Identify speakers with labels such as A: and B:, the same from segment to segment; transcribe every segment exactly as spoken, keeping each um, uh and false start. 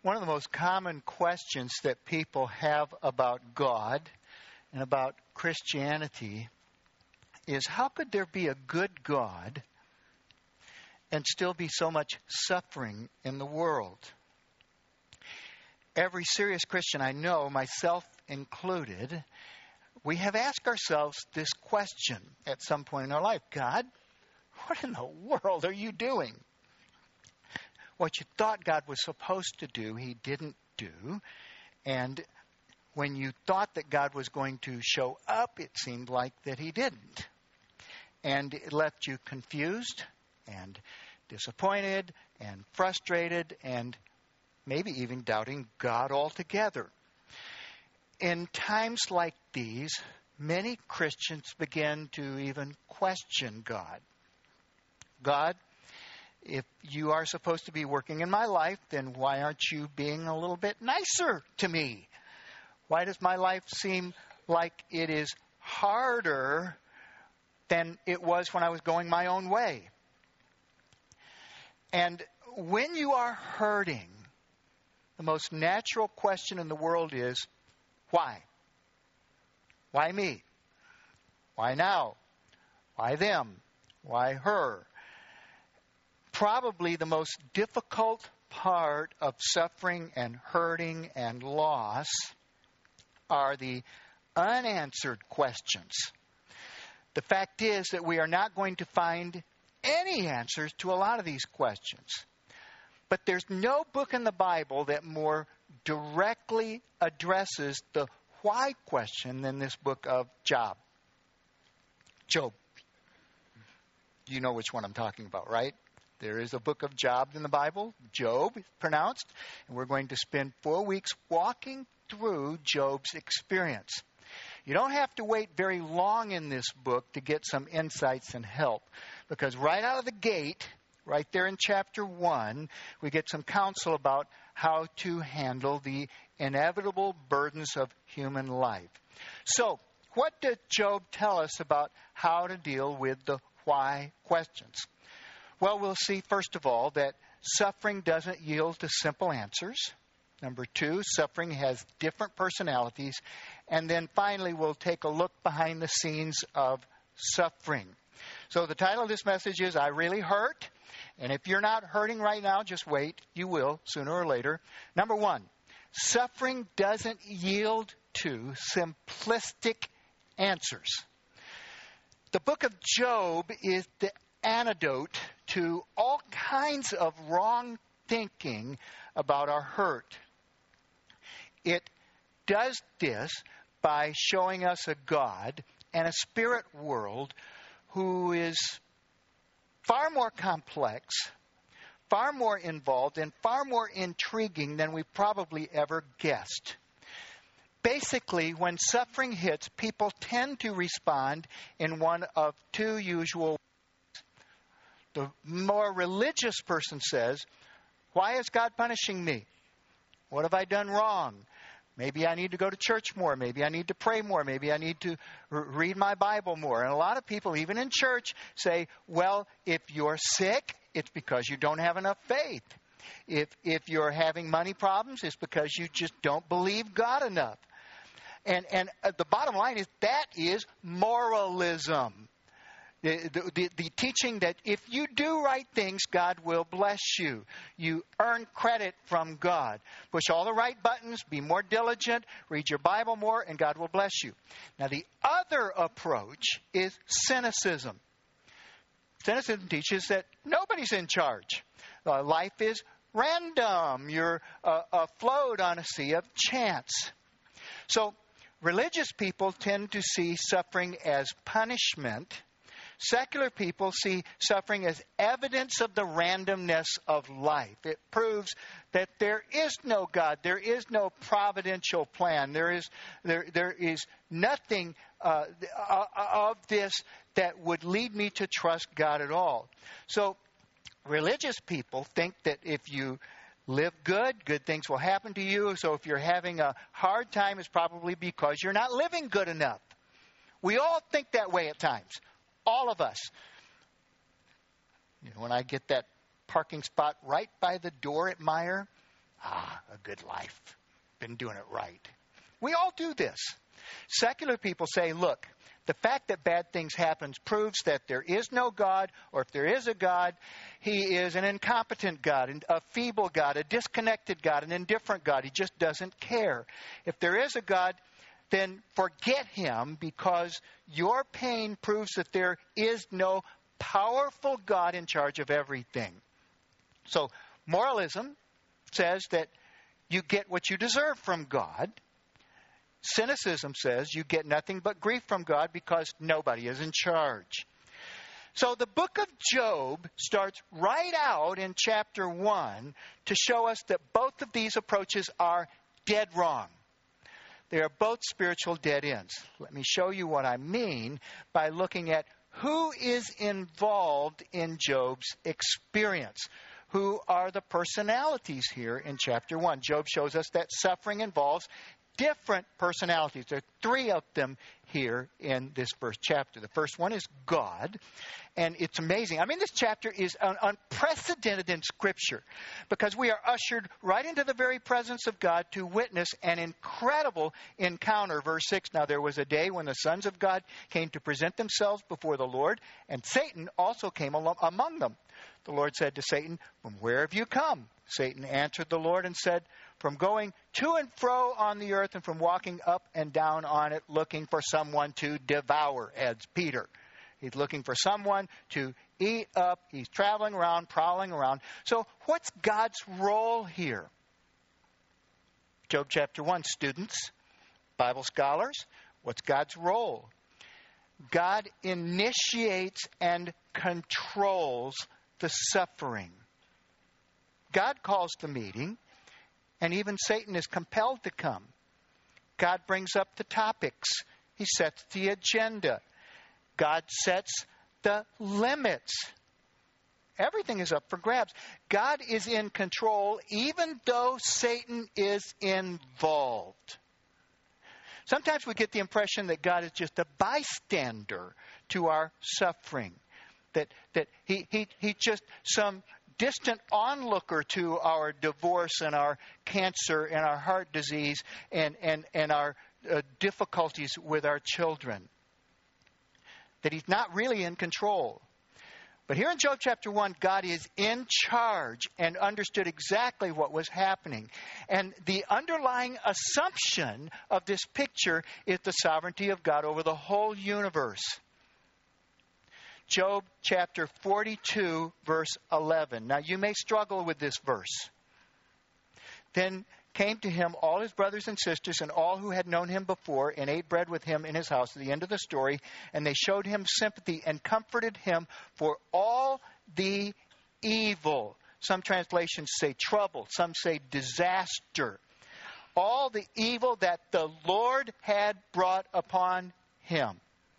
A: One of the most common questions that people have about God and about Christianity is, how could there be a good God and still be so much suffering in the world? Every serious Christian I know, myself included, we have asked ourselves this question at some point in our life. God, what in the world are you doing? What you thought God was supposed to do, he didn't do. And when you thought that God was going to show up, it seemed like that he didn't. And it left you confused and disappointed and frustrated and maybe even doubting God altogether. In times like these, many Christians begin to even question God. God, if you are supposed to be working in my life, then why aren't you being a little bit nicer to me? Why does my life seem like it is harder than it was when I was going my own way? And when you are hurting, the most natural question in the world is, why? Why me? Why now? Why them? Why her? Probably the most difficult part of suffering and hurting and loss are the unanswered questions. The fact is that we are not going to find any answers to a lot of these questions. But there's no book in the Bible that more directly addresses the why question than this book of Job. Job. You know which one I'm talking about, right? There is a book of Job in the Bible, Job is pronounced, and we're going to spend four weeks walking through Job's experience. You don't have to wait very long in this book to get some insights and help, because right out of the gate, right there in chapter one, we get some counsel about how to handle the inevitable burdens of human life. So, what does Job tell us about how to deal with the why questions? Well, we'll see, first of all, that suffering doesn't yield to simple answers. Number two, suffering has different personalities. And then finally, we'll take a look behind the scenes of suffering. So the title of this message is, I Really Hurt. And if you're not hurting right now, just wait. You will, sooner or later. Number one, suffering doesn't yield to simplistic answers. The book of Job is the antidote to all kinds of wrong thinking about our hurt. It does this by showing us a God and a spirit world who is far more complex, far more involved, and far more intriguing than we probably ever guessed. Basically, when suffering hits, people tend to respond in one of two usual ways. The more religious person says, why is God punishing me? What have I done wrong? Maybe I need to go to church more. Maybe I need to pray more. Maybe I need to r- read my Bible more. And a lot of people, even in church, say, well, if you're sick, it's because you don't have enough faith. If if you're having money problems, it's because you just don't believe God enough. And and uh, the bottom line is that is moralism. The, the, the, the teaching that if you do right things, God will bless you. You earn credit from God. Push all the right buttons, be more diligent, read your Bible more, and God will bless you. Now, the other approach is cynicism. Cynicism teaches that nobody's in charge. Uh, life is random. You're uh, afloat on a sea of chance. So, religious people tend to see suffering as punishment. Secular people see suffering as evidence of the randomness of life. It proves that there is no God. There is no providential plan. There is there there is nothing uh, of this that would lead me to trust God at all. So religious people think that if you live good, good things will happen to you. So if you're having a hard time, it's probably because you're not living good enough. We all think that way at times. All of us. You know, when I get that parking spot right by the door at Meijer, ah, a good life. Been doing it right. We all do this. Secular people say, look, the fact that bad things happen proves that there is no God, or if there is a God, he is an incompetent God, a feeble God, a disconnected God, an indifferent God. He just doesn't care. If there is a God, then forget him, because your pain proves that there is no powerful God in charge of everything. So moralism says that you get what you deserve from God. Cynicism says you get nothing but grief from God because nobody is in charge. So the book of Job starts right out in chapter one to show us that both of these approaches are dead wrong. They are both spiritual dead ends. Let me show you what I mean by looking at who is involved in Job's experience. Who are the personalities here in chapter one? Job shows us that suffering involves different personalities. There are three of them here in this first chapter. The first one is God, and it's amazing. I mean, this chapter is un- unprecedented in Scripture, because we are ushered right into the very presence of God to witness an incredible encounter. Verse six, now there was a day when the sons of God came to present themselves before the Lord, and Satan also came along among them. The Lord said to Satan, from where have you come? Satan answered the Lord and said, from going to and fro on the earth and from walking up and down on it, looking for someone to devour, adds Peter. He's looking for someone to eat up. He's traveling around, prowling around. So what's God's role here? Job chapter one, students, Bible scholars, what's God's role? God initiates and controls the suffering. God calls the meeting, and even Satan is compelled to come. God brings up the topics. He sets the agenda. God sets the limits. Everything is up for grabs. God is in control, even though Satan is involved. Sometimes we get the impression that God is just a bystander to our suffering. That that he he he's just some distant onlooker to our divorce and our cancer and our heart disease and, and, and our uh, difficulties with our children. That he's not really in control. But here in Job chapter one, God is in charge and understood exactly what was happening. And the underlying assumption of this picture is the sovereignty of God over the whole universe. Job chapter forty-two, verse eleven. Now, you may struggle with this verse. Then came to him all his brothers and sisters and all who had known him before and ate bread with him in his house. At the end of the story, and they showed him sympathy and comforted him for all the evil. Some translations say trouble. Some say disaster. All the evil that the Lord had brought upon him.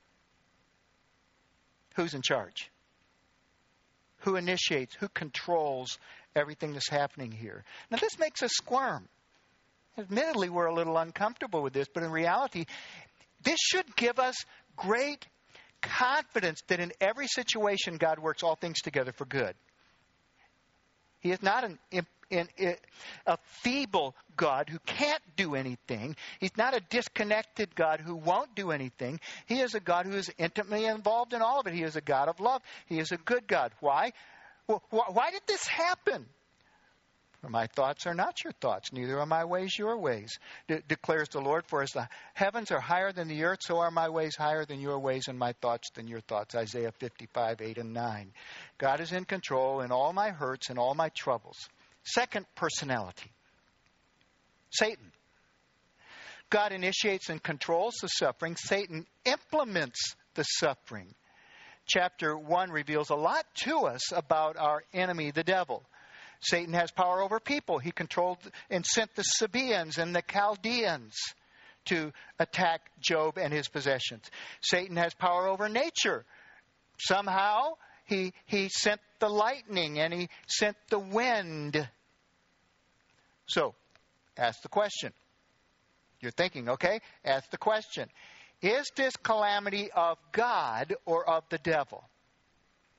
A: Who's in charge? Who initiates? Who controls everything that's happening here? Now, this makes us squirm. Admittedly, we're a little uncomfortable with this, but in reality, this should give us great confidence that in every situation, God works all things together for good. He is not an, in, in, in, a feeble God who can't do anything. He's not a disconnected God who won't do anything. He is a God who is intimately involved in all of it. He is a God of love. He is a good God. Why? Well, wh- why did this happen? For my thoughts are not your thoughts, neither are my ways your ways, de- declares the Lord. For as the heavens are higher than the earth, so are my ways higher than your ways, and my thoughts than your thoughts. Isaiah fifty-five, eight and nine. God is in control in all my hurts and all my troubles. Second personality, Satan. God initiates and controls the suffering. Satan implements the suffering. Chapter one reveals a lot to us about our enemy, the devil. Satan has power over people. He controlled and sent the Sabaeans and the Chaldeans to attack Job and his possessions. Satan has power over nature. Somehow he he sent the lightning and he sent the wind. So, ask the question. You're thinking, okay? Ask the question. Is this calamity of God or of the devil?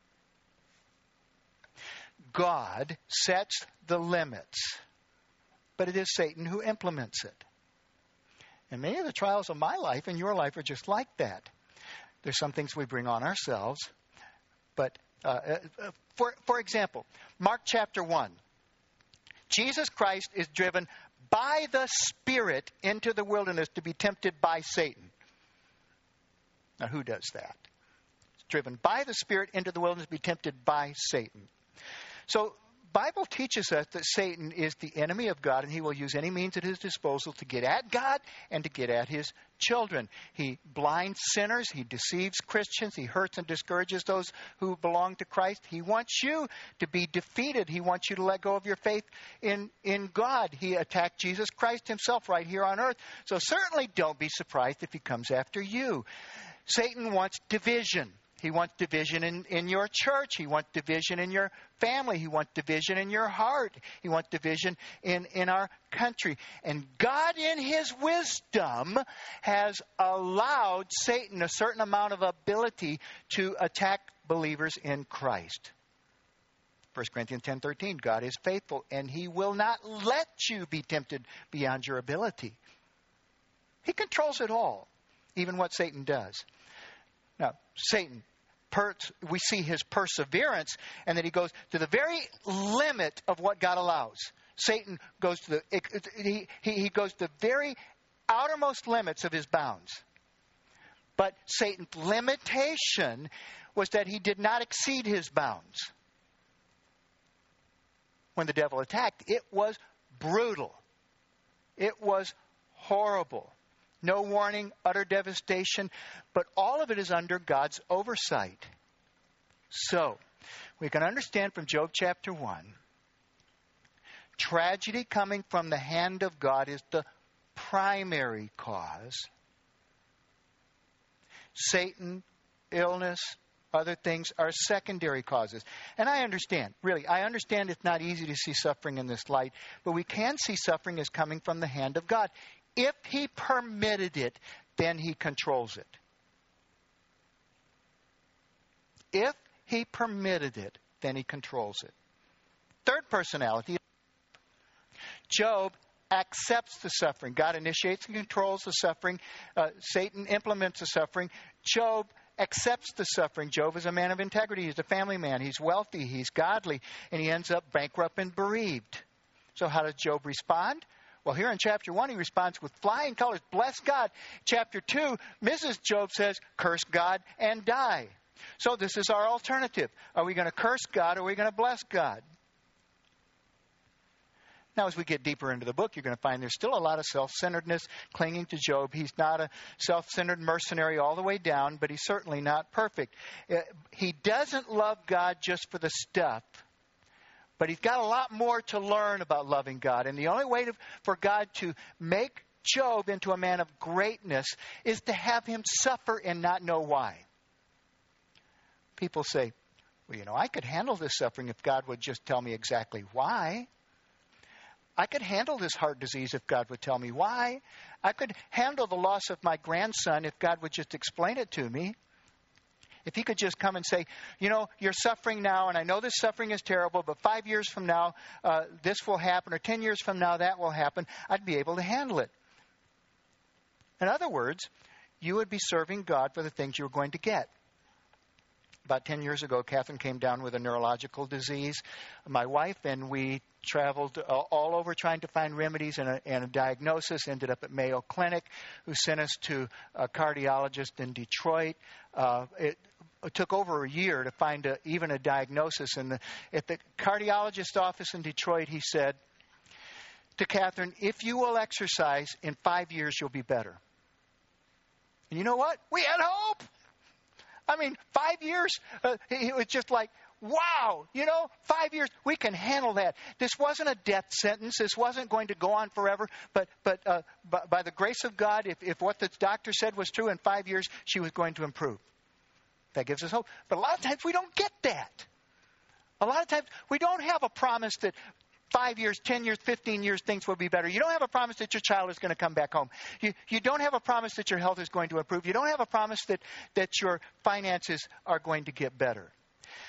A: God sets the limits. but it is Satan who implements it. And many of the trials of my life and your life are just like that. There's some things we bring on ourselves. But, uh, uh, for, for example, Mark chapter one. Jesus Christ is driven by the Spirit into the wilderness to be tempted by Satan. Now, who does that? It's driven by the Spirit into the wilderness to be tempted by Satan. So, Bible teaches us that Satan is the enemy of God, and he will use any means at his disposal to get at God and to get at his children. He blinds sinners. He deceives Christians. He hurts and discourages those who belong to Christ. He wants you to be defeated. He wants you to let go of your faith in, in God. He attacked Jesus Christ himself right here on earth. So certainly don't be surprised if he comes after you. Satan wants division. He wants division in, in your church. He wants division in your family. He wants division in your heart. He wants division in, in our country. And God, in his wisdom, has allowed Satan a certain amount of ability to attack believers in Christ. First Corinthians ten thirteen, God is faithful, and he will not let you be tempted beyond your ability. He controls it all, even what Satan does. Now, Satan, per, we see his perseverance, and that he goes to the very limit of what God allows. Satan goes to the it, it, he, he goes to the very outermost limits of his bounds. But Satan's limitation was that he did not exceed his bounds. When the devil attacked, it was brutal. It was horrible. No warning, utter devastation, but all of it is under God's oversight. So, we can understand from Job chapter one, tragedy coming from the hand of God is the primary cause. Satan, illness, other things are secondary causes. And I understand, really, I understand it's not easy to see suffering in this light, but we can see suffering as coming from the hand of God. If he permitted it, then he controls it. If he permitted it, then he controls it. Third personality, Job accepts the suffering. God initiates and controls the suffering. Uh, Satan implements the suffering. Job accepts the suffering. Job is a man of integrity. He's a family man. He's wealthy. He's godly. And he ends up bankrupt and bereaved. So how does Job respond? Well, here in chapter one, he responds with flying colors, bless God. Chapter two, Missus Job says, curse God and die. So this is our alternative. Are we going to curse God or are we going to bless God? Now, as we get deeper into the book, you're going to find there's still a lot of self-centeredness clinging to Job. He's not a self-centered mercenary all the way down, but he's certainly not perfect. He doesn't love God just for the stuff. But he's got a lot more to learn about loving God. And the only way to, for God to make Job into a man of greatness is to have him suffer and not know why. People say, well, you know, I could handle this suffering if God would just tell me exactly why. I could handle this heart disease if God would tell me why. I could handle the loss of my grandson if God would just explain it to me. If he could just come and say, you know, you're suffering now, and I know this suffering is terrible, but five years from now, uh, this will happen, or ten years from now, that will happen, I'd be able to handle it. In other words, you would be serving God for the things you were going to get. About ten years ago, Catherine came down with a neurological disease. My wife and we traveled uh, all over trying to find remedies and a, and a diagnosis, ended up at Mayo Clinic, who sent us to a cardiologist in Detroit. Uh, it, it took over a year to find a, even a diagnosis. And the, at the cardiologist's office in Detroit, he said to Catherine, if you will exercise, in five years you'll be better. And you know what? We had hope. I mean, five years, uh, it was just like, wow, you know, five years, we can handle that. This wasn't a death sentence. This wasn't going to go on forever. But but uh, by, by the grace of God, if, if what the doctor said was true, in five years, she was going to improve. That gives us hope. But a lot of times we don't get that. A lot of times we don't have a promise that five years, ten years, fifteen years, things will be better. You don't have a promise that your child is going to come back home. You, you don't have a promise that your health is going to improve. You don't have a promise that, that your finances are going to get better.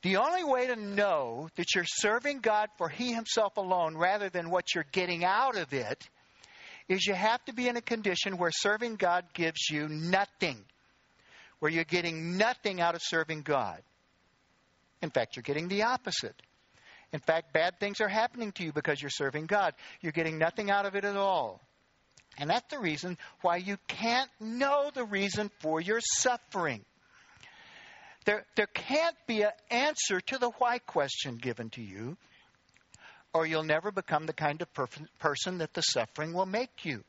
A: The only way to know that you're serving God for He Himself alone rather than what you're getting out of it is you have to be in a condition where serving God gives you nothing, where you're getting nothing out of serving God. In fact, you're getting the opposite. In fact, bad things are happening to you because you're serving God. You're getting nothing out of it at all. And that's the reason why you can't know the reason for your suffering. There, there can't be an answer to the why question given to you, or you'll never become the kind of per- person that the suffering will make you.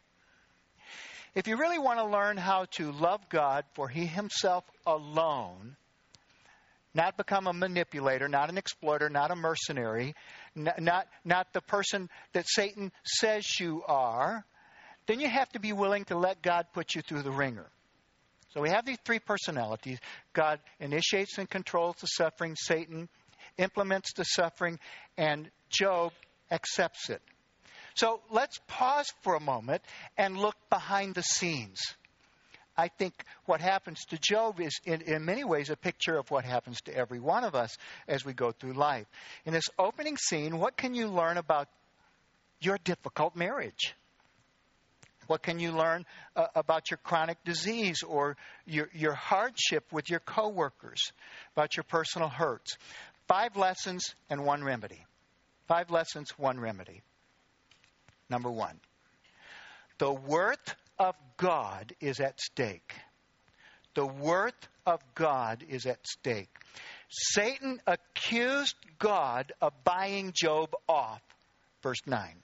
A: If you really want to learn how to love God for He Himself alone, not become a manipulator, not an exploiter, not a mercenary, not, not, not the person that Satan says you are, then you have to be willing to let God put you through the ringer. So we have these three personalities. God initiates and controls the suffering. Satan implements the suffering. And Job accepts it. So let's pause for a moment and look behind the scenes. I think what happens to Job is in, in many ways a picture of what happens to every one of us as we go through life. In this opening scene, what can you learn about your difficult marriage? What can you learn uh, about your chronic disease or your, your hardship with your coworkers, about your personal hurts? Five lessons and one remedy. Five lessons, one remedy. Number one, the worth of God is at stake. The worth of God is at stake. Satan accused God of buying Job off. Verse nine.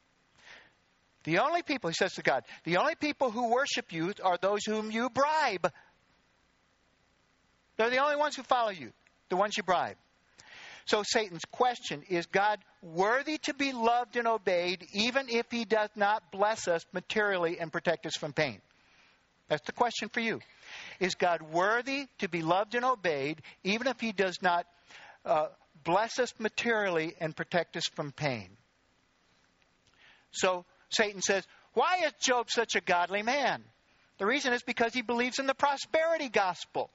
A: The only people, he says to God, the only people who worship you are those whom you bribe. They're the only ones who follow you, the ones you bribe. So Satan's question, is God worthy to be loved and obeyed even if He does not bless us materially and protect us from pain? That's the question for you. Is God worthy to be loved and obeyed even if He does not uh, bless us materially and protect us from pain? So Satan says, why is Job such a godly man? The reason is because he believes in the prosperity gospel.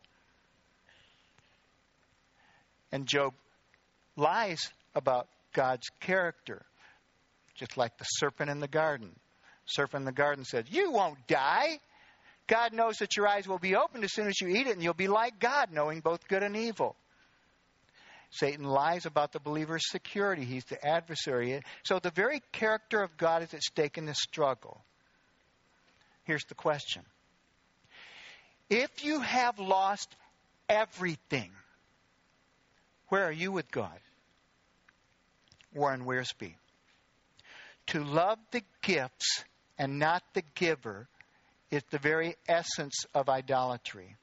A: And Job lies about God's character, just like the serpent in the garden. The serpent in the garden said, you won't die. God knows that your eyes will be opened as soon as you eat it, and you'll be like God, knowing both good and evil. Satan lies about the believer's security. He's the adversary. So the very character of God is at stake in this struggle. Here's the question. If you have lost everything, where are you with God? Warren Wiersbe. To love the gifts and not the giver is the very essence of idolatry.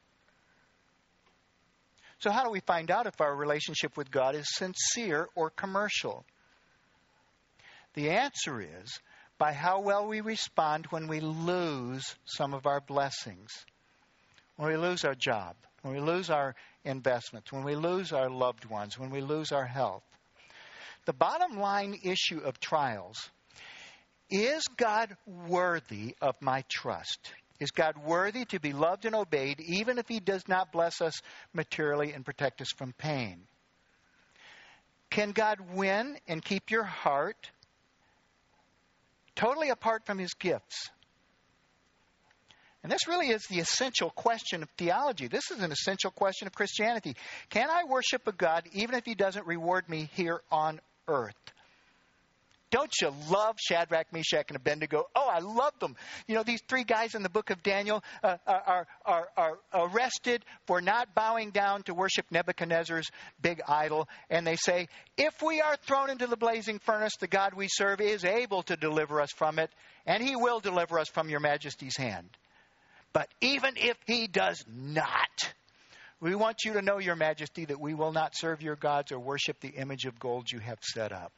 A: So how do we find out if our relationship with God is sincere or commercial? The answer is by how well we respond when we lose some of our blessings. When we lose our job, when we lose our investments, when we lose our loved ones, when we lose our health. The bottom line issue of trials, is God worthy of my trust? Is God worthy to be loved and obeyed even if He does not bless us materially and protect us from pain? Can God win and keep your heart totally apart from His gifts? And this really is the essential question of theology. This is an essential question of Christianity. Can I worship a God even if He doesn't reward me here on earth? Don't you love Shadrach, Meshach, and Abednego? Oh, I love them. You know, these three guys in the book of Daniel uh, are, are, are arrested for not bowing down to worship Nebuchadnezzar's big idol. And they say, if we are thrown into the blazing furnace, the God we serve is able to deliver us from it, and He will deliver us from your majesty's hand. But even if He does not, we want you to know, your majesty, that we will not serve your gods or worship the image of gold you have set up.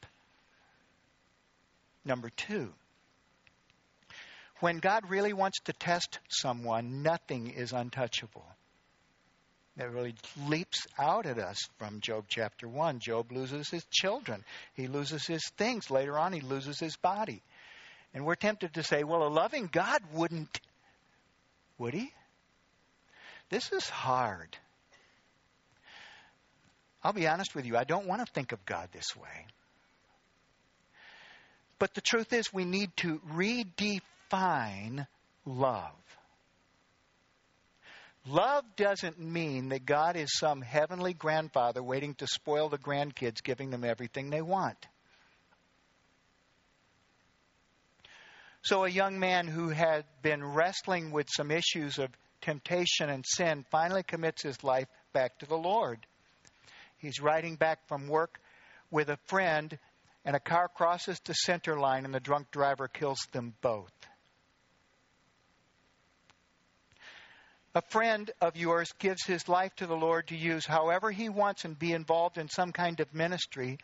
A: Number two, when God really wants to test someone, nothing is untouchable. That really leaps out at us from Job chapter one. Job loses his children. He loses his things. Later on, he loses his body. And we're tempted to say, well, a loving God wouldn't, would He? This is hard. I'll be honest with you, I don't want to think of God this way. But the truth is, we need to redefine love. Love doesn't mean that God is some heavenly grandfather waiting to spoil the grandkids, giving them everything they want. So a young man who had been wrestling with some issues of temptation and sin finally commits his life back to the Lord. He's riding back from work with a friend, and a car crosses the center line, and the drunk driver kills them both. A friend of yours gives his life to the Lord to use however he wants and be involved in some kind of ministry,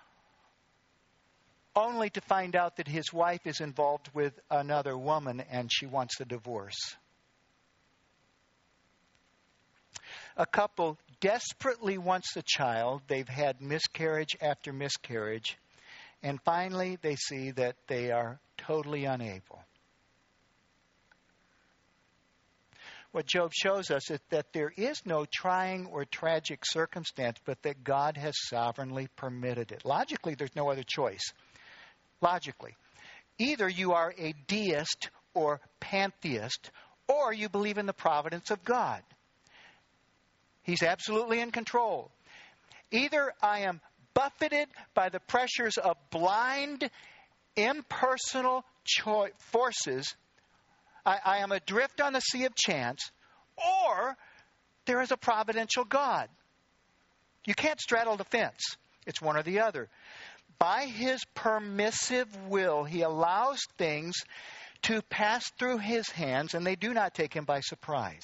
A: only to find out that his wife is involved with another woman and she wants a divorce. A couple desperately wants a child. They've had miscarriage after miscarriage. And finally, they see that they are totally unable. What Job shows us is that there is no trying or tragic circumstance, but that God has sovereignly permitted it. Logically, there's no other choice. Logically. Either you are a deist or pantheist, or you believe in the providence of God. He's absolutely in control. Either I am buffeted by the pressures of blind, impersonal cho- forces, I, I am adrift on the sea of chance, or there is a providential God. You can't straddle the fence. It's one or the other. By His permissive will, He allows things to pass through His hands, and they do not take Him by surprise.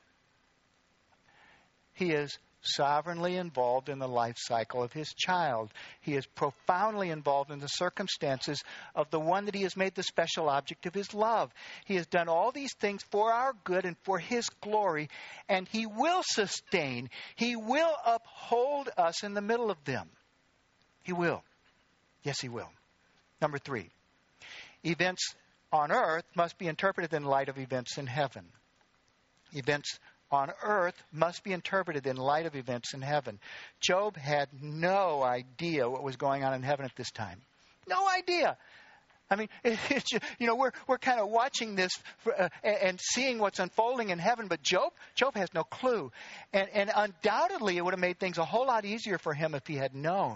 A: He is sovereignly involved in the life cycle of His child. He is profoundly involved in the circumstances of the one that He has made the special object of His love. He has done all these things for our good and for His glory, and He will sustain. He will uphold us in the middle of them. He will. Yes, He will. Number three, events on earth must be interpreted in light of events in heaven. Events on earth must be interpreted in light of events in heaven. Job had no idea what was going on in heaven at this time. No idea. I mean, it, it's just, you know, we're we're kind of watching this for, uh, and seeing what's unfolding in heaven, but Job Job has no clue, and and undoubtedly it would have made things a whole lot easier for him if he had known.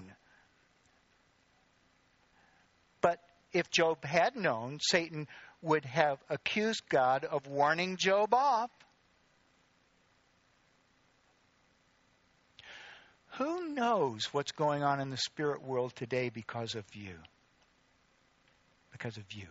A: But if Job had known, Satan would have accused God of warning Job off. Who knows what's going on in the spirit world today because of you? Because of you.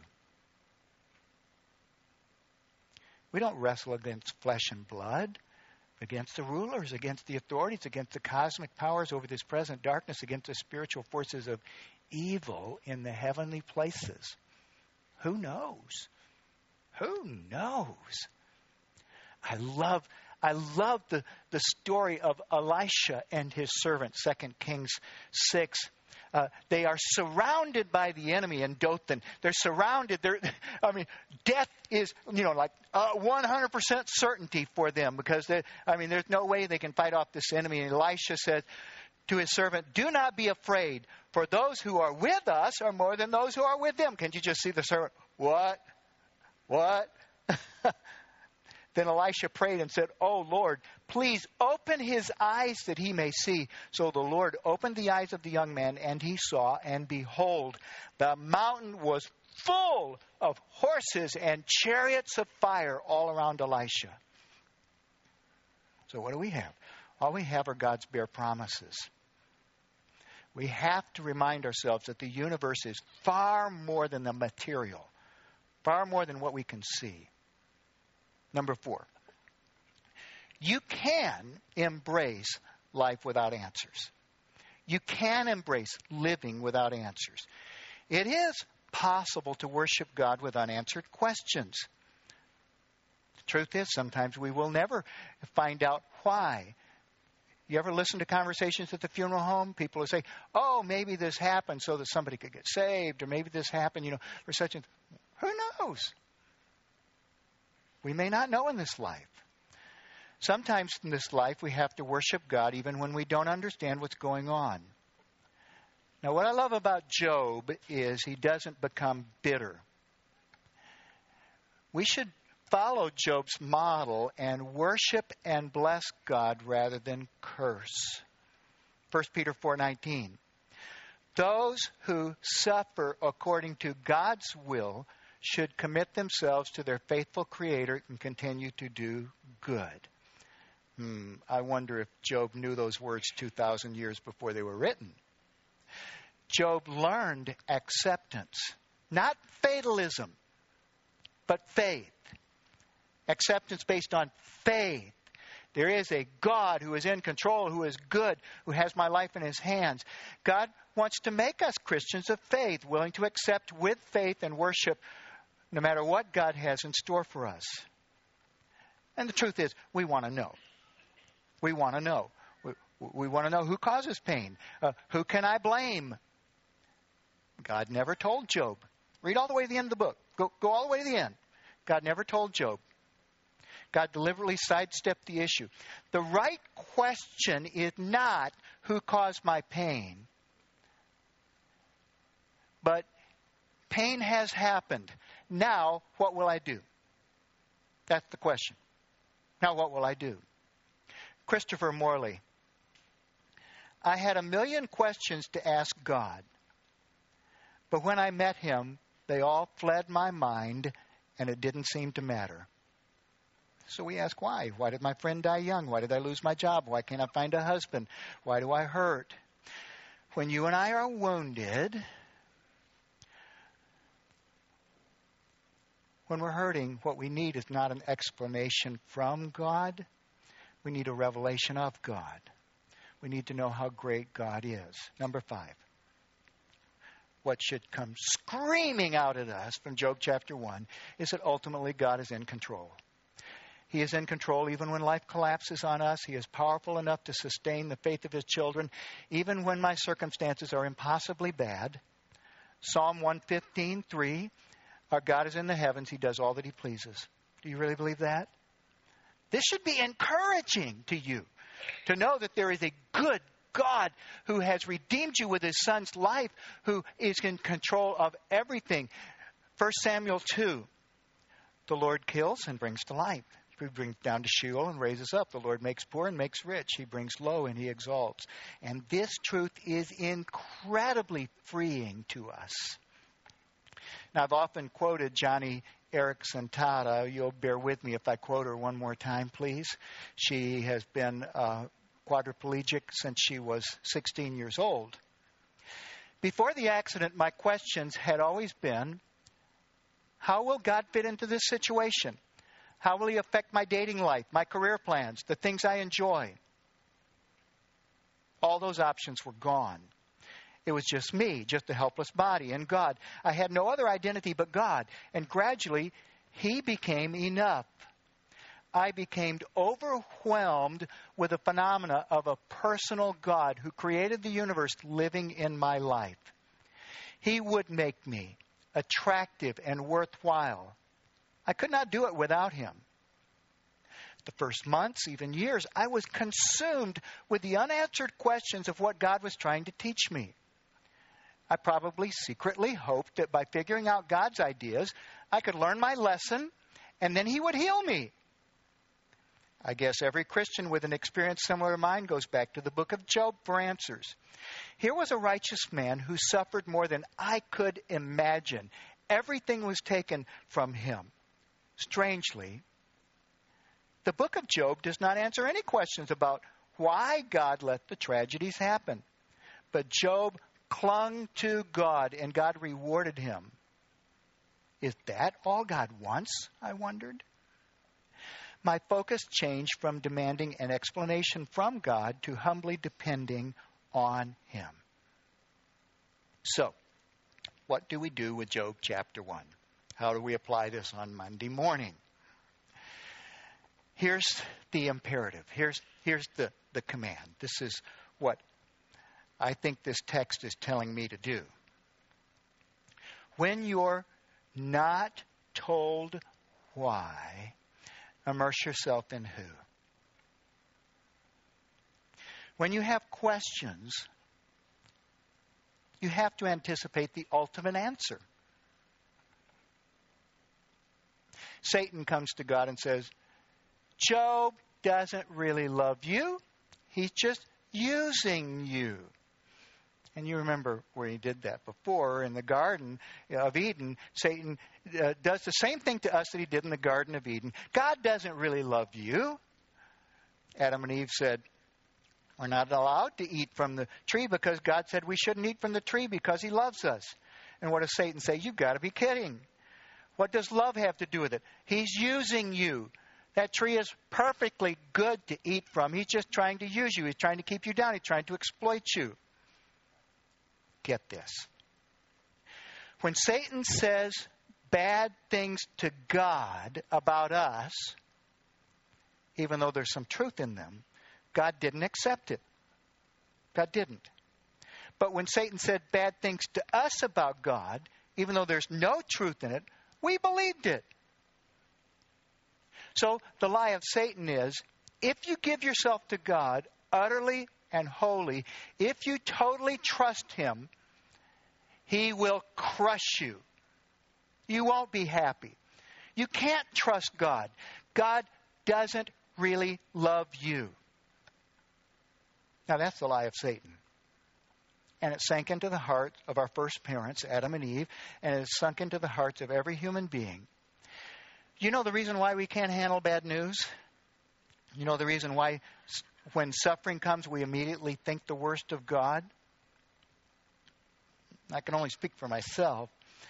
A: We don't wrestle against flesh and blood, against the rulers, against the authorities, against the cosmic powers over this present darkness, against the spiritual forces of evil in the heavenly places. Who knows? Who knows? I love I love the, the story of Elisha and his servant, Second Kings six. Uh, they are surrounded by the enemy in Dothan. They're surrounded. They're, I mean, death is, you know, like uh, one hundred percent certainty for them because, they, I mean, there's no way they can fight off this enemy. And Elisha says to his servant, "Do not be afraid, for those who are with us are more than those who are with them." Can't you just see the servant? What? What? Then Elisha prayed and said, "Oh Lord, please open his eyes that he may see." So the Lord opened the eyes of the young man, and he saw, and behold, the mountain was full of horses and chariots of fire all around Elisha. So what do we have? All we have are God's bare promises. We have to remind ourselves that the universe is far more than the material, far more than what we can see. Number four, you can embrace life without answers. You can embrace living without answers. It is possible to worship God with unanswered questions. The truth is, sometimes we will never find out why. You ever listen to conversations at the funeral home? People will say, "Oh, maybe this happened so that somebody could get saved," or maybe this happened, you know, for such and who knows? We may not know in this life. Sometimes in this life we have to worship God even when we don't understand what's going on. Now, what I love about Job is he doesn't become bitter. We should follow Job's model and worship and bless God rather than curse. First Peter four nineteen. Those who suffer according to God's will should commit themselves to their faithful Creator and continue to do good. Hmm, I wonder if Job knew those words two thousand years before they were written. Job learned acceptance, not fatalism, but faith. Acceptance based on faith. There is a God who is in control, who is good, who has my life in His hands. God wants to make us Christians of faith, willing to accept with faith and worship no matter what God has in store for us. And the truth is, we want to know. We want to know. We, we want to know who causes pain. Uh, who can I blame? God never told Job. Read all the way to the end of the book. Go, go all the way to the end. God never told Job. God deliberately sidestepped the issue. The right question is not who caused my pain, but pain has happened. Now, what will I do? That's the question. Now, what will I do? Christopher Morley. I had a million questions to ask God, but when I met Him, they all fled my mind, and it didn't seem to matter. So we ask why. Why did my friend die young? Why did I lose my job? Why can't I find a husband? Why do I hurt? When you and I are wounded, when we're hurting, what we need is not an explanation from God. We need a revelation of God. We need to know how great God is. Number five. What should come screaming out at us from Job chapter one is that ultimately God is in control. He is in control even when life collapses on us. He is powerful enough to sustain the faith of His children, even when my circumstances are impossibly bad. Psalm one fifteen, three, our God is in the heavens. He does all that He pleases. Do you really believe that? This should be encouraging to you to know that there is a good God who has redeemed you with His Son's life, who is in control of everything. First Samuel two, the Lord kills and brings to life. He brings down to Sheol and raises up. The Lord makes poor and makes rich. He brings low and He exalts. And this truth is incredibly freeing to us. Now, I've often quoted Johnny Erickson Tada. You'll bear with me if I quote her one more time, please. She has been uh, quadriplegic since she was sixteen years old. Before the accident, my questions had always been, how will God fit into this situation? How will He affect my dating life, my career plans, the things I enjoy? All those options were gone. It was just me, just a helpless body, and God. I had no other identity but God. And gradually, He became enough. I became overwhelmed with the phenomena of a personal God who created the universe living in my life. He would make me attractive and worthwhile. I could not do it without Him. The first months, even years, I was consumed with the unanswered questions of what God was trying to teach me. I probably secretly hoped that by figuring out God's ideas, I could learn my lesson, and then He would heal me. I guess every Christian with an experience similar to mine goes back to the book of Job for answers. Here was a righteous man who suffered more than I could imagine. Everything was taken from him. Strangely, the book of Job does not answer any questions about why God let the tragedies happen. But Job clung to God, and God rewarded him. Is that all God wants? I wondered. My focus changed from demanding an explanation from God to humbly depending on Him. So, what do we do with Job chapter one? How do we apply this on Monday morning? Here's the imperative. Here's, here's the, the command. This is what I think this text is telling me to do. When you're not told why, immerse yourself in who? When you have questions, you have to anticipate the ultimate answer. Satan comes to God and says, Job doesn't really love you. He's just using you. And you remember where he did that before in the Garden of Eden. Satan uh, does the same thing to us that he did in the Garden of Eden. God doesn't really love you. Adam and Eve said, we're not allowed to eat from the tree because God said we shouldn't eat from the tree because he loves us. And what does Satan say? You've got to be kidding. What does love have to do with it? He's using you. That tree is perfectly good to eat from. He's just trying to use you. He's trying to keep you down. He's trying to exploit you. Get this. When Satan says bad things to God about us, even though there's some truth in them, God didn't accept it. God didn't. But when Satan said bad things to us about God, even though there's no truth in it, we believed it. So the lie of Satan is, if you give yourself to God utterly and wholly, if you totally trust him, he will crush you. You won't be happy. You can't trust God. God doesn't really love you. Now that's the lie of Satan. And it sank into the hearts of our first parents, Adam and Eve, and it sunk into the hearts of every human being. You know the reason why we can't handle bad news? You know the reason why when suffering comes, we immediately think the worst of God? I can only speak for myself.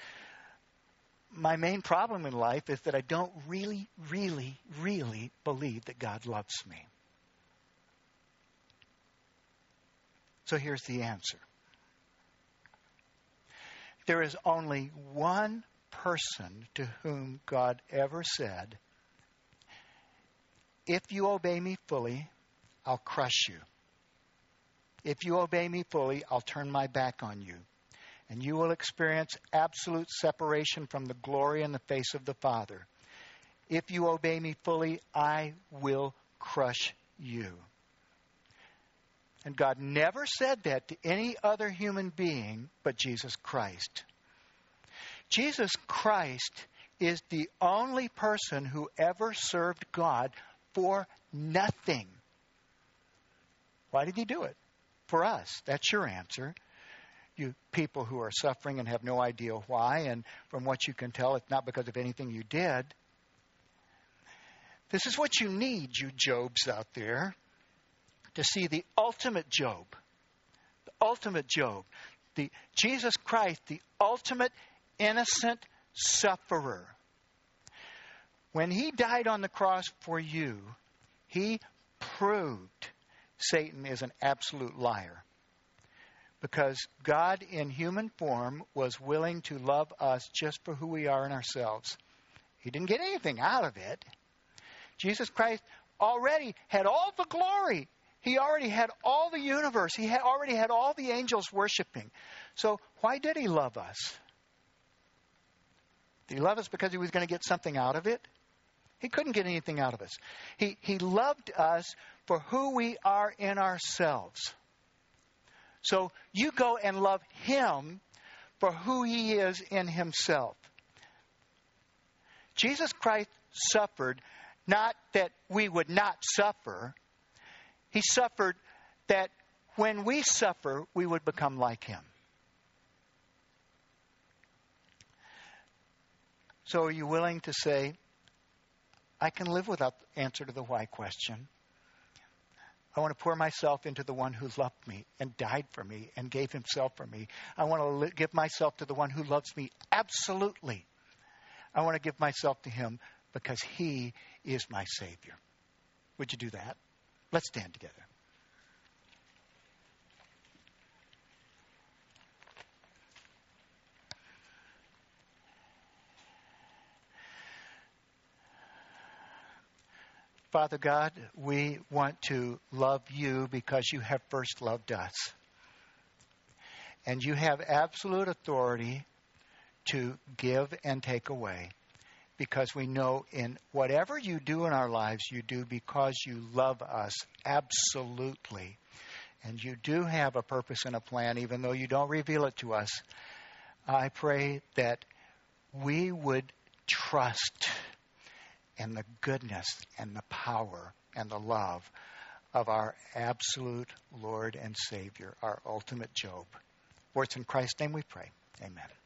A: My main problem in life is that I don't really, really, really believe that God loves me. So here's the answer. There is only one person to whom God ever said, if you obey me fully, I'll crush you. If you obey me fully, I'll turn my back on you. And you will experience absolute separation from the glory and the face of the Father. If you obey me fully, I will crush you. And God never said that to any other human being but Jesus Christ. Jesus Christ is the only person who ever served God for nothing. Why did he do it? For us. That's your answer. You people who are suffering and have no idea why, and from what you can tell, it's not because of anything you did. This is what you need, you Jobs out there, to see the ultimate Job. The ultimate Job. The Jesus Christ, the ultimate innocent sufferer. When he died on the cross for you, he proved Satan is an absolute liar. Because God in human form was willing to love us just for who we are in ourselves. He didn't get anything out of it. Jesus Christ already had all the glory. He already had all the universe. He had already had all the angels worshiping. So why did he love us? Did he love us because he was going to get something out of it? He couldn't get anything out of us. He, he loved us for who we are in ourselves. So you go and love him for who he is in himself. Jesus Christ suffered not that we would not suffer. He suffered that when we suffer, we would become like him. So are you willing to say, I can live without the answer to the why question? I want to pour myself into the one who loved me and died for me and gave himself for me. I want to li- give myself to the one who loves me absolutely. I want to give myself to him because he is my Savior. Would you do that? Let's stand together. Father God, we want to love you because you have first loved us. And you have absolute authority to give and take away, because we know in whatever you do in our lives, you do because you love us absolutely. and you do have a purpose and a plan, even though you don't reveal it to us, I pray that we would trust in the goodness and the power and the love of our absolute Lord and Savior, our ultimate Job. For it's in Christ's name we pray. Amen.